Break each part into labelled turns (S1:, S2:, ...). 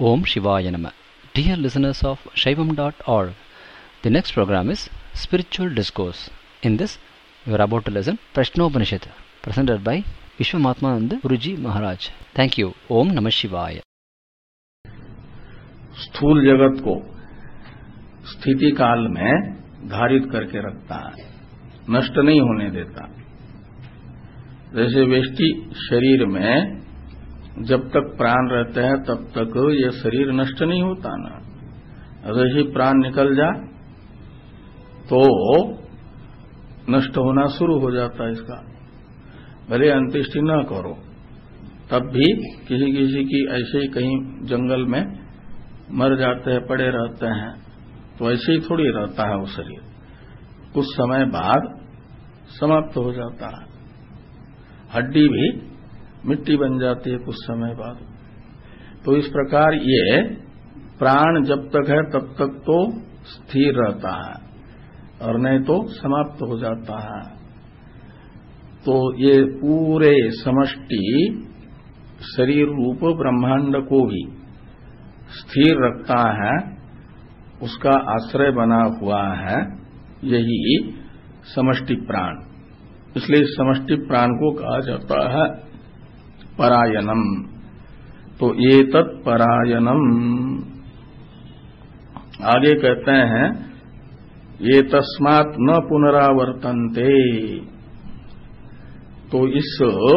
S1: Om Shivaya Nama. Dear listeners of Shaivam.org, the next program is Spiritual Discourse. In this, you are about to listen Prashnopanishad, presented by Vishwamatmananda Guruji Maharaj. Thank you. Om Namah Shivaya.
S2: स्थूल जगत को स्थिति काल में धारित करके रखता है, नष्ट नहीं होने देता। जैसे व्यष्टि शरीर में जब तक प्राण रहते हैं तब तक ये शरीर नष्ट नहीं होता ना। अगर ही प्राण निकल जाए तो नष्ट होना शुरू हो जाता है इसका। भले अंत्येष्टि न करो तब भी किसी किसी की ऐसे ही कहीं जंगल में मर जाते हैं, पड़े रहते हैं, तो ऐसे ही थोड़ी रहता है वो शरीर, कुछ समय बाद समाप्त हो जाता है। हड्डी भी मिट्टी बन जाती है कुछ समय बाद। तो इस प्रकार ये प्राण जब तक है तब तक तो स्थिर रहता है और नहीं तो समाप्त हो जाता है। तो ये पूरे समष्टि शरीर रूप ब्रह्मांड को भी स्थिर रखता है, उसका आश्रय बना हुआ है यही समष्टि प्राण। इसलिए समष्टि प्राण को कहा जाता है परायणम। तो ये तत्परायणम आगे कहते हैं ये तस्मात् न पुनरावर्तन्ते। तो इस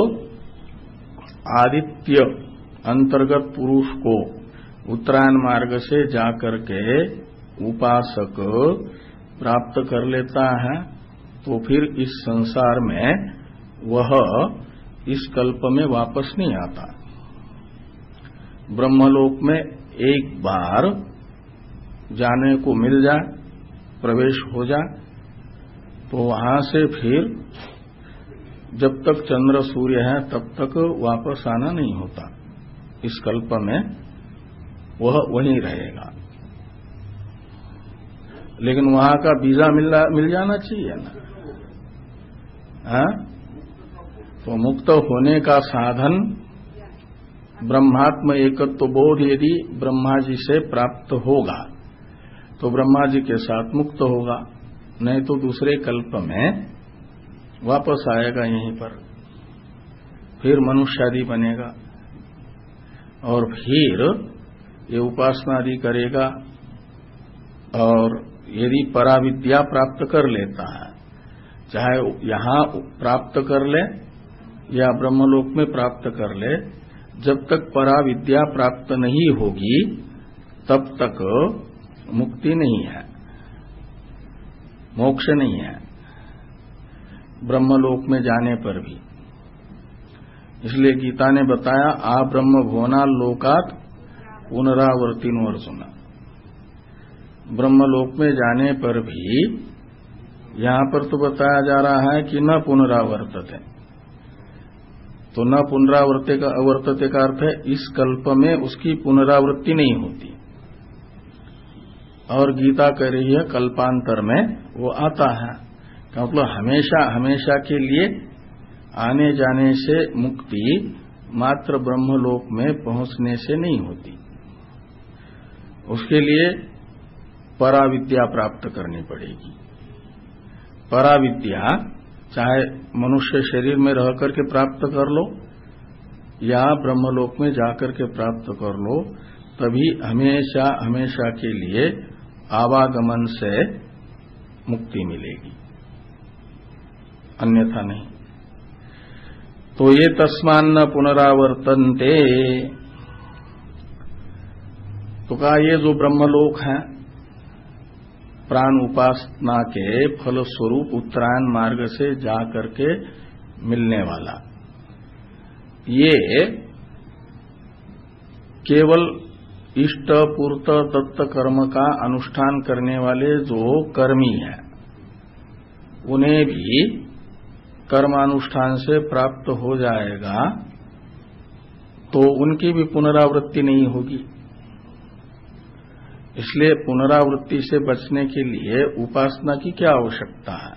S2: आदित्य अंतर्गत पुरुष को उत्तरायण मार्ग से जाकर के उपासक प्राप्त कर लेता है, तो फिर इस संसार में वह इस कल्प में वापस नहीं आता। ब्रह्मलोक में एक बार जाने को मिल जाए, प्रवेश हो जाए, तो वहां से फिर जब तक चंद्र सूर्य है तब तक वापस आना नहीं होता। इस कल्प में वह वहीं रहेगा, लेकिन वहां का वीजा मिल जाना चाहिए ना। हाँ? तो मुक्त होने का साधन ब्रह्मात्म एकत्व बोध यदि ब्रह्मा जी से प्राप्त होगा तो ब्रह्मा जी के साथ मुक्त होगा, नहीं तो दूसरे कल्प में वापस आएगा यहीं पर, फिर मनुष्य आदि बनेगा और फिर ये उपासना आदि करेगा। और यदि पराविद्या प्राप्त कर लेता है, चाहे यहां प्राप्त कर ले या ब्रह्मलोक में प्राप्त कर ले, जब तक पराविद्या प्राप्त नहीं होगी तब तक मुक्ति नहीं है, मोक्ष नहीं है ब्रह्मलोक में जाने पर भी। इसलिए गीता ने बताया आ ब्रह्म भुवना लोकात पुनरावर्तिनो अर्जुन। ब्रह्मलोक में जाने पर भी यहां पर तो बताया जा रहा है कि न पुनरावर्तते, तो न पुनरावर्तते का अर्थ है इस कल्प में उसकी पुनरावृत्ति नहीं होती। और गीता कह रही है कल्पांतर में वो आता है, का मतलब हमेशा हमेशा के लिए आने जाने से मुक्ति मात्र ब्रह्मलोक में पहुंचने से नहीं होती। उसके लिए पराविद्या प्राप्त करनी पड़ेगी। पराविद्या चाहे मनुष्य शरीर में रह करके प्राप्त कर लो या ब्रह्मलोक में जाकर के प्राप्त कर लो, तभी हमेशा हमेशा के लिए आवागमन से मुक्ति मिलेगी, अन्यथा नहीं। तो ये तस्मान्न पुनरावर्तन्ते, तो कहा ये जो ब्रह्मलोक है प्राण उपासना के फल स्वरूप उत्तरायण मार्ग से जाकर के मिलने वाला, ये केवल इष्ट पूर्त दत्त कर्म का अनुष्ठान करने वाले जो कर्मी हैं उन्हें भी कर्मानुष्ठान से प्राप्त हो जाएगा, तो उनकी भी पुनरावृत्ति नहीं होगी। इसलिए पुनरावृत्ति से बचने के लिए उपासना की क्या आवश्यकता है।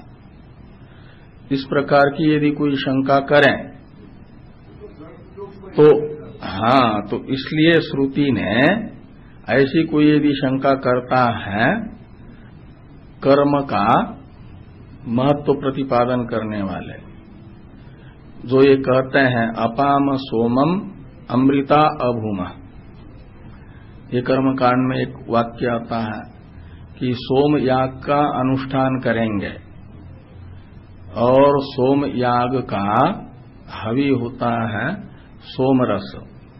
S2: इस प्रकार की यदि कोई शंका करें तो हाँ, तो इसलिए श्रुति ने ऐसी कोई यदि शंका करता है कर्म का महत्व प्रतिपादन करने वाले, जो ये कहते हैं अपाम सोमम अमृता अभूम, ये कर्म कांड में एक वाक्य आता है कि सोम याग का अनुष्ठान करेंगे और सोम याग का हवि होता है सोमरस,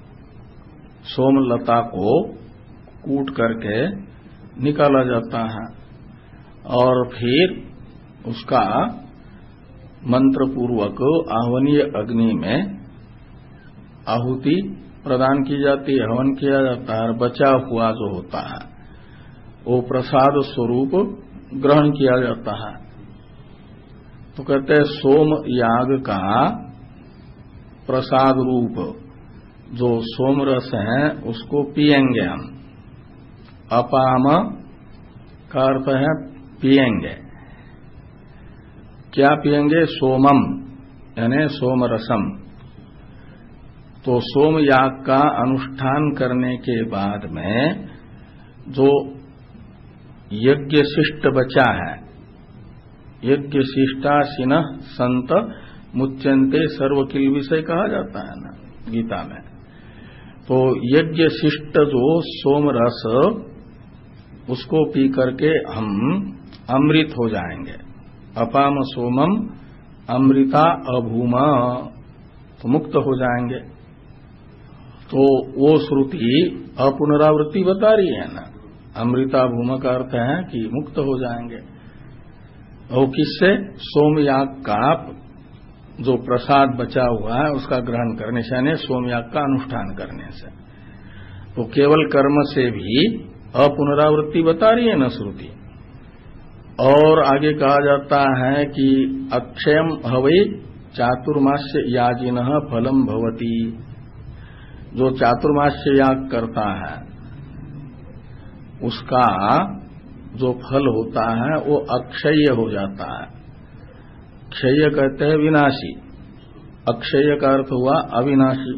S2: सोमलता को कूट करके निकाला जाता है और फिर उसका मंत्र पूर्वक आह्वनीय अग्नि में आहुति प्रदान की जाती है, हवन किया जाता है, बचा हुआ जो होता है वो प्रसाद स्वरूप ग्रहण किया जाता है। तो कहते हैं सोम याग का प्रसाद रूप जो सोमरस है उसको पिएंगे हम। अपाम का अर्थ है पिएंगे। क्या पिएंगे? सोमम यानी सोमरसम। तो सोम याग का अनुष्ठान करने के बाद में जो यज्ञ शिष्ट बचा है, यज्ञ शिष्टाशिन संत मुच्यन्ते सर्वकिल विषय कहा जाता है ना गीता में। तो यज्ञ शिष्ट जो सोमरस उसको पी करके हम अमृत हो जाएंगे। अपाम सोमम अमृता अभूमा, तो मुक्त हो जाएंगे। तो वो श्रुति अपुनरावृत्ति बता रही है ना। अमृता भूमा का अर्थ है कि मुक्त हो जाएंगे। और किससे? सोमयाग का जो प्रसाद बचा हुआ है उसका ग्रहण करने से, यानी सोमयाग का अनुष्ठान करने से। तो केवल कर्म से भी अपुनरावृत्ति बता रही है न श्रुति। और आगे कहा जाता है कि अक्षयम हवै चातुर्मास्य याजिनः फलम भवति। जो चातुर्मास्य याग करता है उसका जो फल होता है वो अक्षय हो जाता है। क्षय कहते हैं विनाशी, अक्षय का अर्थ हुआ अविनाशी।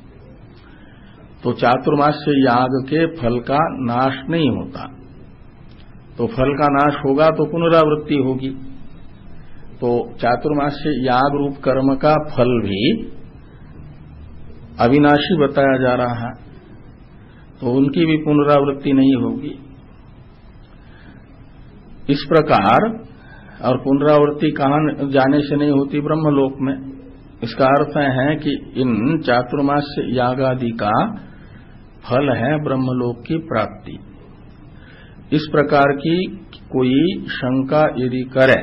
S2: तो चातुर्मास्य याग के फल का नाश नहीं होता। तो फल का नाश होगा तो पुनरावृत्ति होगी। तो चातुर्मास्य याग रूप कर्म का फल भी अविनाशी बताया जा रहा है, तो उनकी भी पुनरावृत्ति नहीं होगी। इस प्रकार, और पुनरावृत्ति कहां जाने से नहीं होती? ब्रह्मलोक में। इसका अर्थ है कि इन चातुर्मास्य यागादि का फल है ब्रह्मलोक की प्राप्ति। इस प्रकार की कोई शंका यदि करे,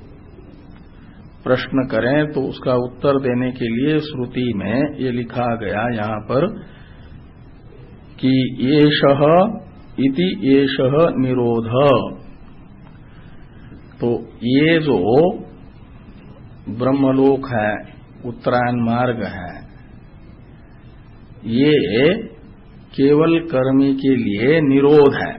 S2: प्रश्न करें, तो उसका उत्तर देने के लिए श्रुति में ये लिखा गया यहां पर कि येषः इति येषः निरोध। तो ये जो ब्रह्मलोक है, उत्तरायण मार्ग है, ये केवल कर्मी के लिए निरोध है,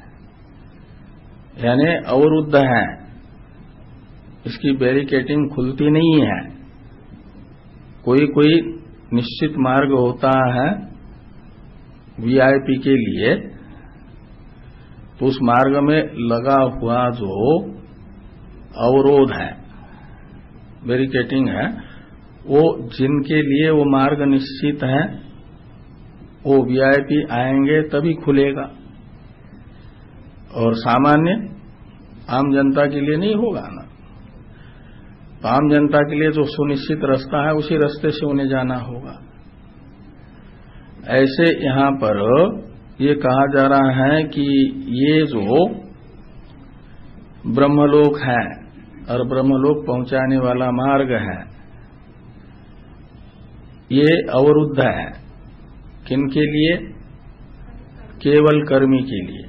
S2: यानी अवरुद्ध है। इसकी बैरिकेटिंग खुलती नहीं है। कोई कोई निश्चित मार्ग होता है वीआईपी के लिए, तो उस मार्ग में लगा हुआ जो अवरोध है, बैरिकेटिंग है, वो जिनके लिए वो मार्ग निश्चित है वो वीआईपी आएंगे तभी खुलेगा, और सामान्य आम जनता के लिए नहीं होगा ना। तो आम जनता के लिए जो सुनिश्चित रास्ता है उसी रास्ते से उन्हें जाना होगा। ऐसे यहां पर ये कहा जा रहा है कि ये जो ब्रह्मलोक है और ब्रह्मलोक पहुंचाने वाला मार्ग है, ये अवरुद्ध है। किनके लिए? केवल कर्मी के लिए।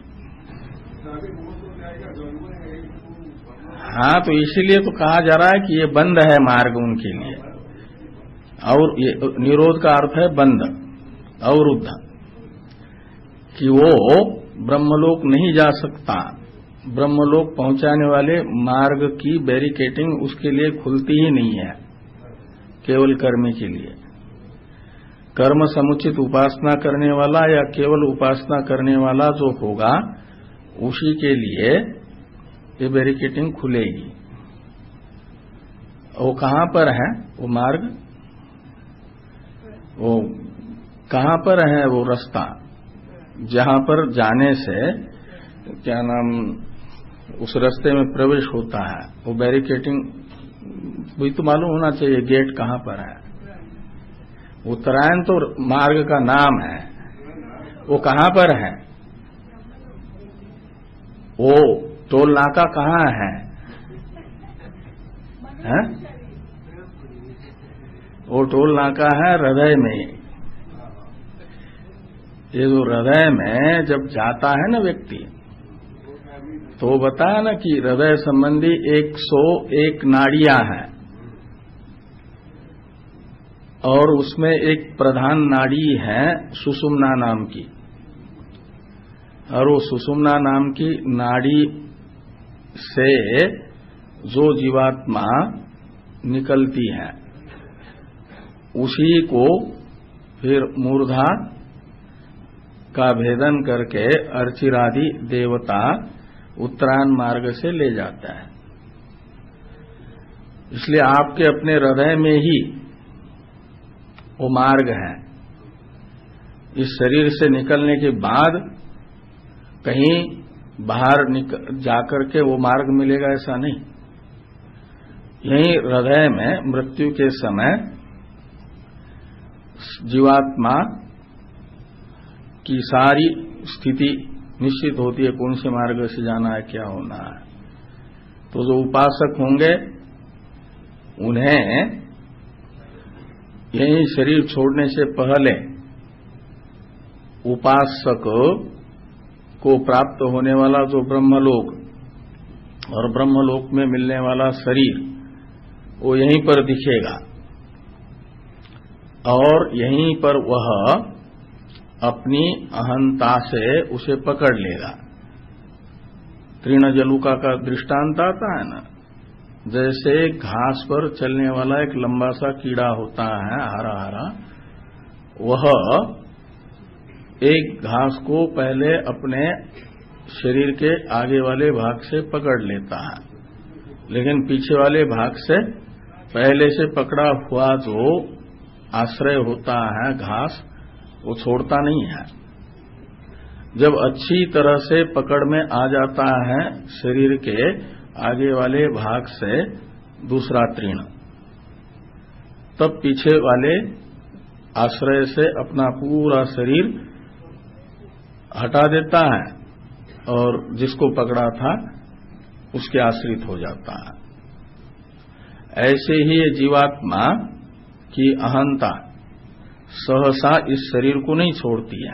S2: हाँ, तो इसीलिए तो कहा जा रहा है कि ये बंद है मार्ग उनके लिए। और ये निरोध का अर्थ है बंद, अवरुद्ध, कि वो ब्रह्मलोक नहीं जा सकता। ब्रह्मलोक पहुंचाने वाले मार्ग की बैरिकेटिंग उसके लिए खुलती ही नहीं है, केवल कर्मी के लिए। कर्म समुचित उपासना करने वाला या केवल उपासना करने वाला जो होगा उसी के लिए ये बैरिकेटिंग खुलेगी। वो कहां पर है वो मार्ग, वो कहां पर है वो रास्ता, जहां पर जाने से क्या नाम उस रास्ते में प्रवेश होता है, वो बैरिकेटिंग भी तो मालूम होना चाहिए गेट कहां पर है। उत्तरायण तो मार्ग का नाम है, वो कहां पर है, वो टोल नाका कहां है? वो टोल नाका है हृदय में। ये जो हृदय में जब जाता है ना व्यक्ति, तो बताया ना कि हृदय संबंधी 101 नाड़ियां हैं और उसमें एक प्रधान नाड़ी है सुषुम्ना नाम की, और वो सुषुम्ना नाम की नाड़ी से जो जीवात्मा निकलती है उसी को फिर मूर्धा का भेदन करके अर्चिरादि देवता उत्तरायण मार्ग से ले जाता है। इसलिए आपके अपने हृदय में ही वो मार्ग है। इस शरीर से निकलने के बाद कहीं बाहर जाकर के वो मार्ग मिलेगा ऐसा नहीं। यहीं हृदय में मृत्यु के समय जीवात्मा की सारी स्थिति निश्चित होती है, कौन से मार्ग से जाना है, क्या होना है। तो जो उपासक होंगे उन्हें यही शरीर छोड़ने से पहले उपासक को प्राप्त होने वाला जो ब्रह्मलोक और ब्रह्मलोक में मिलने वाला शरीर वो यहीं पर दिखेगा और यहीं पर वह अपनी अहंता से उसे पकड़ लेगा। तृणजलुका का दृष्टांत आता है ना, जैसे घास पर चलने वाला एक लंबा सा कीड़ा होता है हरा हरा, वह एक घास को पहले अपने शरीर के आगे वाले भाग से पकड़ लेता है, लेकिन पीछे वाले भाग से पहले से पकड़ा हुआ जो आश्रय होता है घास वो छोड़ता नहीं है। जब अच्छी तरह से पकड़ में आ जाता है शरीर के आगे वाले भाग से दूसरा तृण, तब पीछे वाले आश्रय से अपना पूरा शरीर हटा देता है और जिसको पकड़ा था उसके आश्रित हो जाता है। ऐसे ही ये जीवात्मा की अहंता सहसा इस शरीर को नहीं छोड़ती है।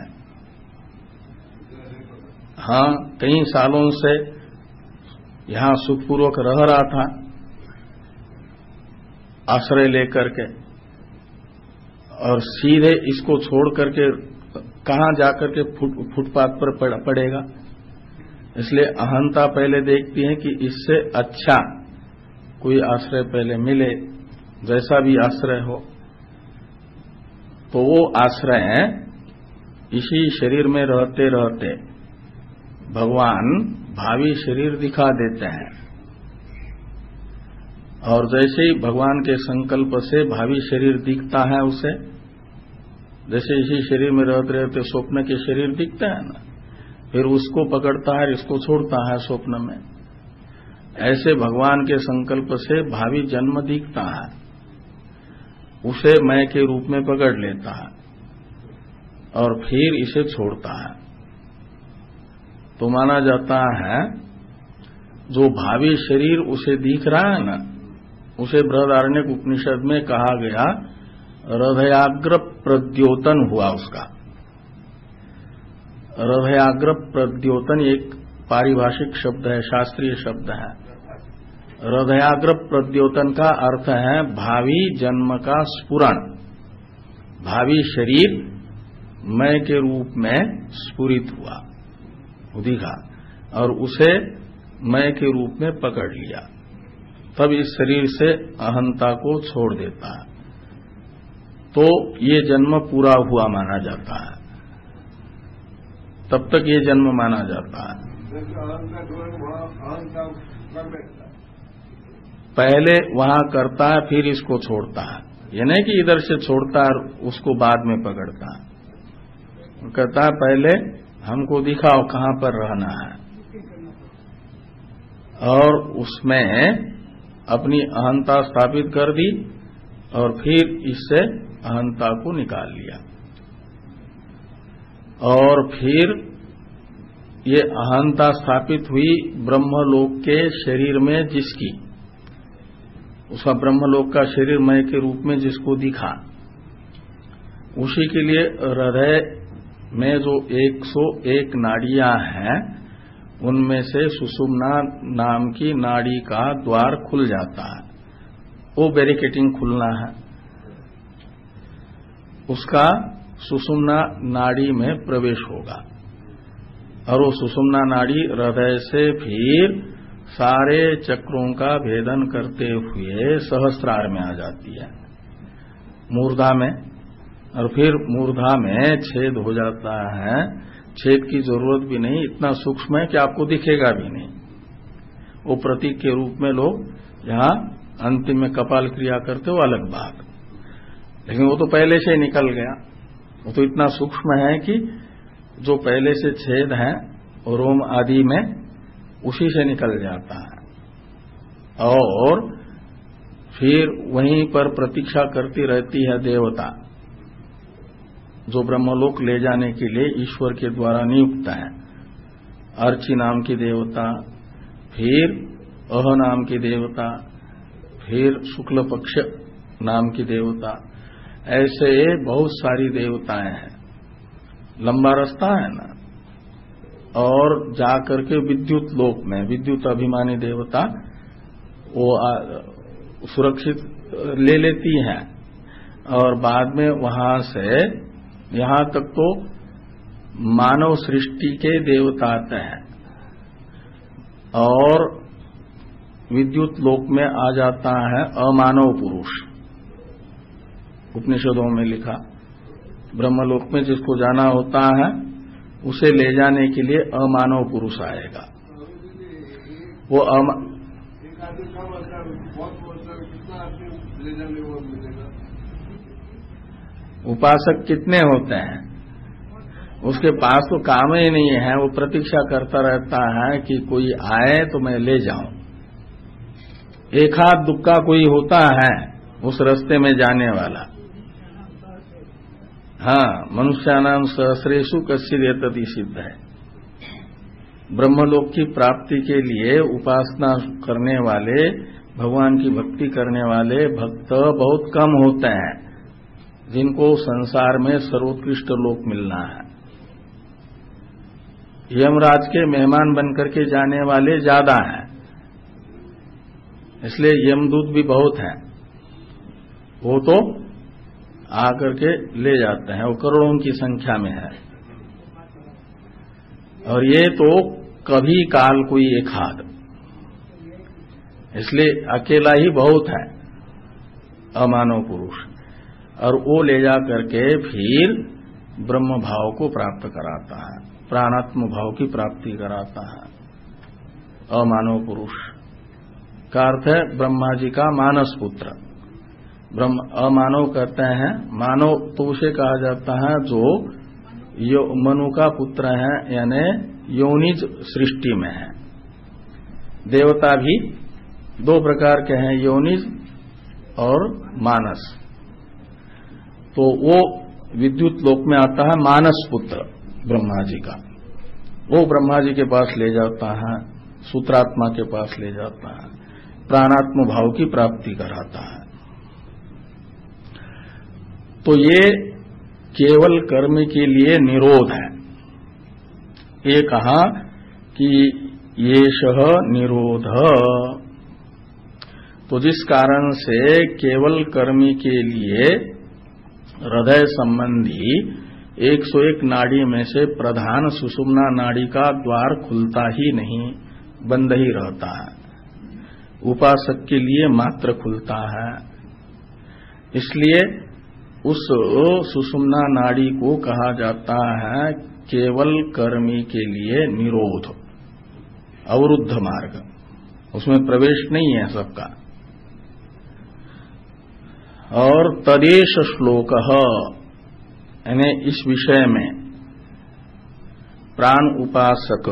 S2: हाँ, कई सालों से यहां सुखपूर्वक रह रहा था आश्रय लेकर के, और सीधे इसको छोड़ करके कहां जाकर के फुटपाथ पर पड़ेगा। इसलिए अहंता पहले देखती है कि इससे अच्छा कोई आश्रय पहले मिले, जैसा भी आश्रय हो। तो वो आश्रय इसी शरीर में रहते रहते भगवान भावी शरीर दिखा देते हैं, और जैसे ही भगवान के संकल्प से भावी शरीर दिखता है उसे, जैसे इसी शरीर में रहते रहते स्वप्न के शरीर दिखते हैं ना, फिर उसको पकड़ता है, इसको छोड़ता है स्वप्न में। ऐसे भगवान के संकल्प से भावी जन्म दिखता है, उसे मैं के रूप में पकड़ लेता है और फिर इसे छोड़ता है। तो माना जाता है जो भावी शरीर उसे दिख रहा है ना, उसे बृहदारण्यक उपनिषद में कहा गया हृदयाग्र प्रद्योतन हुआ उसका। हृदयाग्र प्रद्योतन एक पारिभाषिक शब्द है, शास्त्रीय शब्द है। हृदयाग्र प्रद्योतन का अर्थ है भावी जन्म का स्फुरण। भावी शरीर मैं के रूप में स्फुरित हुआ, दिखा, और उसे मैं के रूप में पकड़ लिया, तब इस शरीर से अहंता को छोड़ देता है। तो ये जन्म पूरा हुआ माना जाता है, तब तक ये जन्म माना जाता है। पहले वहां करता है, फिर इसको छोड़ता है। ये नहीं कि इधर से छोड़ता है उसको बाद में पकड़ता है। वो कहता है पहले हमको दिखाओ कहां पर रहना है, और उसमें अपनी अहंता स्थापित कर दी और फिर इससे अहंता को निकाल लिया। और फिर ये अहंता स्थापित हुई ब्रह्मलोक के शरीर में, जिसकी उसका ब्रह्मलोक का शरीर मय के रूप में जिसको दिखा, उसी के लिए हृदय में जो 101 नाड़ियां हैं उनमें से सुषुम्ना नाम की नाड़ी का द्वार खुल जाता है। वो बैरिकेटिंग खुलना है, उसका सुषुम्ना नाड़ी में प्रवेश होगा, और वो सुषुम्ना नाड़ी हृदय से फिर सारे चक्रों का भेदन करते हुए सहस्रार में आ जाती है, मूर्धा में, और फिर मूर्धा में छेद हो जाता है। छेद की जरूरत भी नहीं, इतना सूक्ष्म है कि आपको दिखेगा भी नहीं। वो प्रतीक के रूप में लोग यहां अंतिम में कपाल क्रिया करते हो, अलग बात, लेकिन वो तो पहले से निकल गया। वो तो इतना सूक्ष्म है कि जो पहले से छेद है रोम आदि में, उसी से निकल जाता है, और फिर वहीं पर प्रतीक्षा करती रहती है देवता, जो ब्रह्मलोक ले जाने के लिए ईश्वर के द्वारा नियुक्त है। अर्ची नाम की देवता, फिर अह नाम की देवता, फिर शुक्ल पक्ष नाम की देवता, ऐसे बहुत सारी देवताएं हैं। लंबा रास्ता है ना। और जाकर के विद्युत लोक में विद्युत अभिमानी देवता वो सुरक्षित ले लेती हैं, और बाद में वहां से यहां तक तो मानव सृष्टि के देवता आते हैं, और विद्युत लोक में आ जाता है अमानव पुरुष। उपनिषदों में लिखा, ब्रह्मलोक में जिसको जाना होता है उसे ले जाने के लिए अमानव पुरुष आएगा। वो उपासक कितने होते हैं, उसके पास तो काम ही नहीं है, वो प्रतीक्षा करता रहता है कि कोई आए तो मैं ले जाऊं। एक हाथ दुक्का कोई होता है उस रास्ते में जाने वाला। हाँ, मनुष्यानाम सहस्रेषु कश्चित् एतति सिद्ध है। ब्रह्मलोक की प्राप्ति के लिए उपासना करने वाले, भगवान की भक्ति करने वाले भक्त बहुत कम होते हैं, जिनको संसार में सर्वोत्कृष्ट लोक मिलना है। यमराज के मेहमान बनकर के जाने वाले ज्यादा हैं, इसलिए यमदूत भी बहुत हैं। वो तो आकर के ले जाते हैं, वो करोड़ों की संख्या में है। और ये तो कभी काल कोई एक हाथ, इसलिए अकेला ही बहुत है अमानव पुरुष, और वो ले जा करके फिर ब्रह्म भाव को प्राप्त कराता है, प्राणात्म भाव की प्राप्ति कराता है। अमानव पुरुष का अर्थ है ब्रह्मा जी का मानस पुत्र। ब्रह्म अमानव कहते हैं, मानव तो उसे कहा जाता है जो मनु का पुत्र है, यानी योनिज सृष्टि में है। देवता भी दो प्रकार के हैं, योनिज और मानस। तो वो विद्युत लोक में आता है मानस पुत्र ब्रह्मा जी का, वो ब्रह्मा जी के पास ले जाता है, सूत्रात्मा के पास ले जाता है, प्राणात्म भाव की प्राप्ति कराता है। तो ये केवल कर्म के लिए निरोध है। ये कहा कि ये शह निरोध, तो जिस कारण से केवल कर्मी के लिए हृदय संबंधी 101 नाड़ी में से प्रधान सुषुम्ना नाड़ी का द्वार खुलता ही नहीं, बंद ही रहता है, उपासक के लिए मात्र खुलता है। इसलिए उस सुषुम्ना नाड़ी को कहा जाता है केवल कर्मी के लिए निरोध, अवरुद्ध मार्ग, उसमें प्रवेश नहीं है सबका। और तदेश श्लोक, यानी इस विषय में प्राण उपासक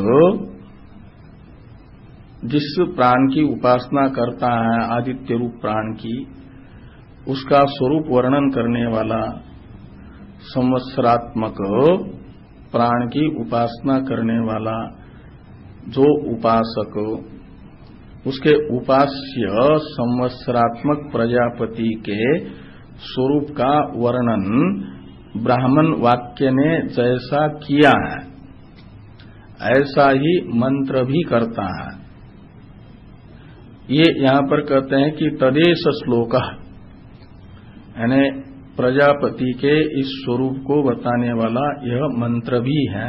S2: जिस प्राण की उपासना करता है, आदित्य रूप प्राण की, उसका स्वरूप वर्णन करने वाला संवत्सरात्मक प्राण की उपासना करने वाला जो उपासक, उसके उपास्य संवत्सरात्मक प्रजापति के स्वरूप का वर्णन ब्राह्मण वाक्य ने जैसा किया है ऐसा ही मंत्र भी करता है। ये यहां पर कहते हैं कि तदेश श्लोक, यानी प्रजापति के इस स्वरूप को बताने वाला यह मंत्र भी है।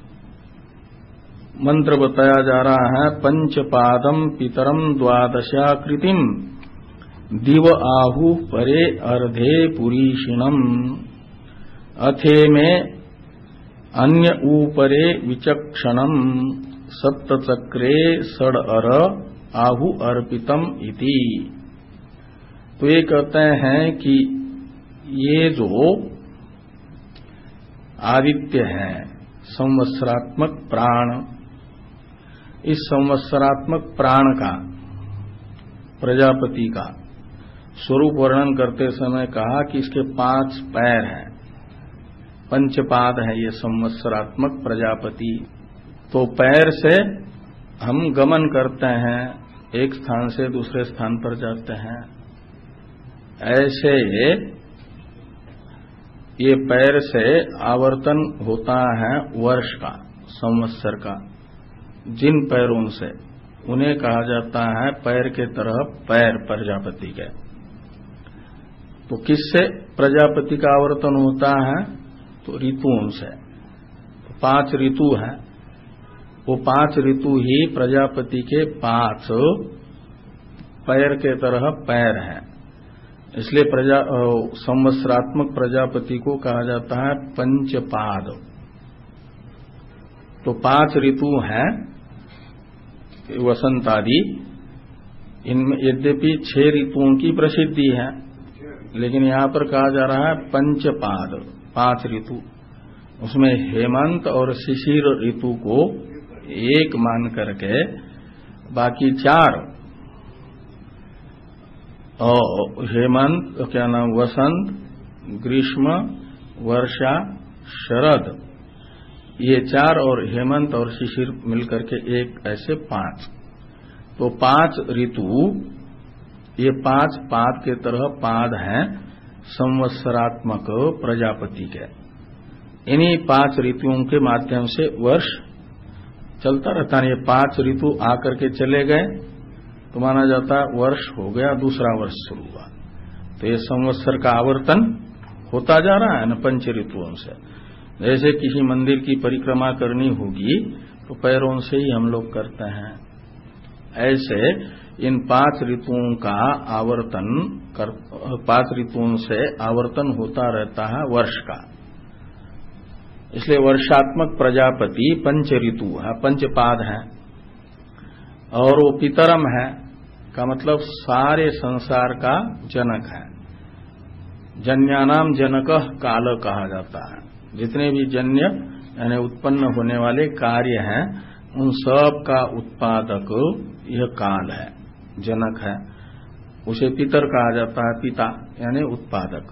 S2: मंत्र बताया जा रहा है, पंचपादम पितरम द्वादशाकृतिम दिव आहु परे अर्धे पुरीषिणम अथे में अन्य ऊपरे विचक्षणम सप्तचक्रे षड अर आहु अर्पितम इति। तो ये कहते हैं कि ये जो आदित्य है संवत्सरात्मक प्राण, इस संवत्सरात्मक प्राण का, प्रजापति का स्वरूप वर्णन करते समय कहा कि इसके 5 पैर हैं, पंचपाद है ये संवत्सरात्मक प्रजापति। तो पैर से हम गमन करते हैं, एक स्थान से दूसरे स्थान पर जाते हैं। ऐसे ये पैर से आवर्तन होता है वर्ष का, संवत्सर का। जिन पैरों से, उन्हें कहा जाता है पैर के तरह पैर प्रजापति के। तो किससे प्रजापति का आवर्तन होता है? तो ऋतुओं से। तो 5 ऋतु हैं, वो 5 ऋतु ही प्रजापति के 5 पैर के तरह पैर हैं। इसलिए संवत्सरात्मक प्रजापति को कहा जाता है पंचपाद। तो 5 ऋतु हैं वसंत आदि, इनमें यद्यपि 6 ऋतुओं की प्रसिद्धि है, लेकिन यहां पर कहा जा रहा है पंचपाद, 5 ऋतु। उसमें हेमंत और शिशिर ऋतु को एक मान करके बाकी 4, और हेमंत वसंत, ग्रीष्म, वर्षा, शरद, ये 4 और हेमंत और शिशिर मिलकर के एक, ऐसे 5। तो 5 ऋतु, ये 5 पाद के तरह पाद हैं संवत्सरात्मक प्रजापति के। इन्हीं 5 ऋतुओं के माध्यम से वर्ष चलता रहता है। ये 5 ऋतु आकर के चले गए तो माना जाता है वर्ष हो गया, दूसरा वर्ष शुरू हुआ। तो ये संवत्सर का आवर्तन होता जा रहा है न 5 ऋतुओं से। जैसे किसी मंदिर की परिक्रमा करनी होगी तो पैरों से ही हम लोग करते हैं, ऐसे इन 5 ऋतुओं का आवर्तन 5 ऋतुओं से आवर्तन होता रहता है वर्ष का। इसलिए वर्षात्मक प्रजापति 5 ऋतु है, पंचपाद है। और वो पितरम है का मतलब सारे संसार का जनक है। जन्यानाम जनकः काल कहा जाता है। जितने भी जन्य यानी उत्पन्न होने वाले कार्य हैं, उन सब का उत्पादक यह काल है, जनक है। उसे पितर कहा जाता है, पिता यानी उत्पादक,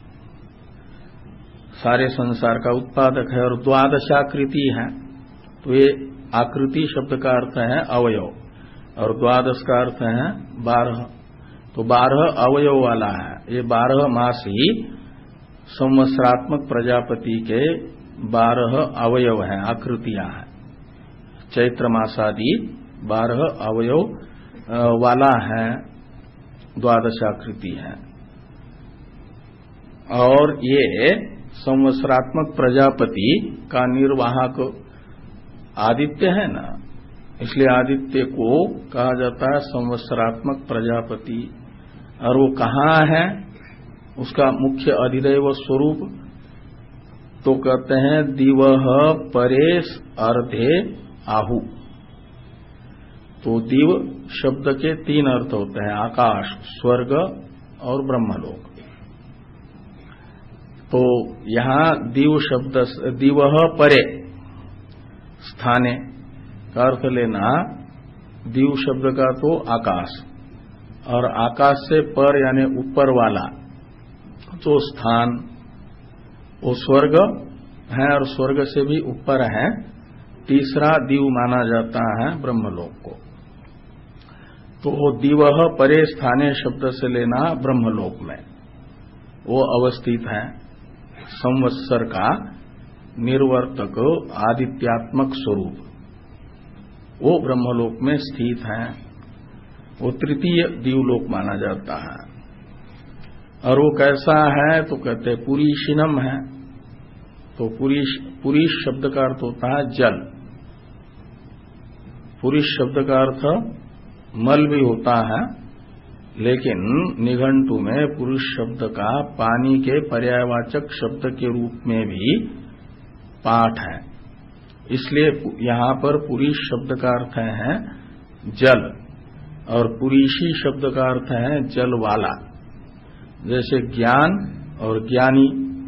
S2: सारे संसार का उत्पादक है। और द्वादशाकृति है, तो ये आकृति शब्द का अर्थ है अवयव, और द्वादश का अर्थ है 12। तो 12 अवयव वाला है। ये 12 मास ही संवत्सरात्मक प्रजापति के 12 अवयव हैं, आकृतियां हैं। चैत्र मासादि 12 अवयव वाला है, द्वादशाकृति है। और ये संवत्सरात्मक प्रजापति का निर्वाहक आदित्य है ना, इसलिए आदित्य को कहा जाता है संवत्सरात्मक प्रजापति। और वो कहाँ है? उसका मुख्य अधिदैव स्वरूप, तो कहते हैं दिवः परेश अर्धे आहु। तो दिव शब्द के 3 अर्थ होते हैं, आकाश, स्वर्ग और ब्रह्मलोक। तो यहां दिव शब्द, दिवः परे स्थाने का अर्थ लेना, दिव शब्द का तो आकाश, और आकाश से पर यानी ऊपर वाला जो स्थान वो स्वर्ग है, और स्वर्ग से भी ऊपर है। तीसरा दिव माना जाता है ब्रह्मलोक को। तो वो दिवः परे स्थाने शब्द से लेना ब्रह्मलोक में वो अवस्थित है। संवत्सर का निर्वर्तक आदित्यात्मक स्वरूप वो ब्रह्मलोक में स्थित है। वो तृतीय दिवलोक माना जाता है। और वो कैसा है तो कहते हैं पुरीशिनम है। तो पुरीश शब्द का अर्थ होता है जल। पुरीश शब्द का अर्थ मल भी होता है, लेकिन निघंटु में पुरुष शब्द का पानी के पर्यायवाचक शब्द के रूप में भी पाठ है। इसलिए यहां पर पुरीश शब्द का अर्थ है जल, और पुरीशी शब्द का अर्थ है जल वाला। जैसे ज्ञान और ज्ञानी,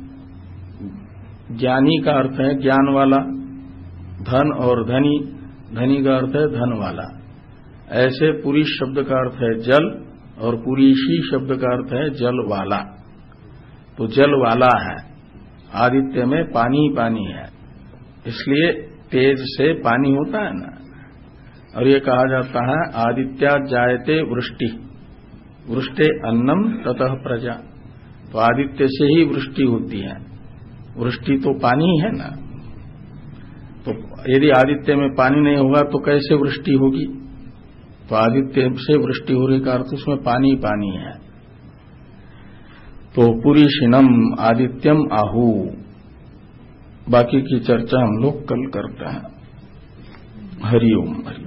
S2: ज्ञानी का अर्थ है ज्ञान वाला, धन और धनी, धनी का अर्थ है धन वाला। ऐसे पुरीश शब्द का अर्थ है जल, और पुरीशी शब्द का अर्थ है जल वाला। तो जल वाला है, आदित्य में पानी पानी है, इसलिए तेज से पानी होता है ना। और ये कहा जाता है आदित्या जायते वृष्टि, वृष्टे अन्नम ततः प्रजा। तो आदित्य से ही वृष्टि होती है, वृष्टि तो पानी है ना। तो यदि आदित्य में पानी नहीं होगा तो कैसे वृष्टि होगी? तो आदित्य से वृष्टि होने का अर्थ उसमें पानी पानी है। तो पुरीशिनम आदित्यम आहु। बाकी की चर्चा हम लोग कल करते हैं। हरि ओम।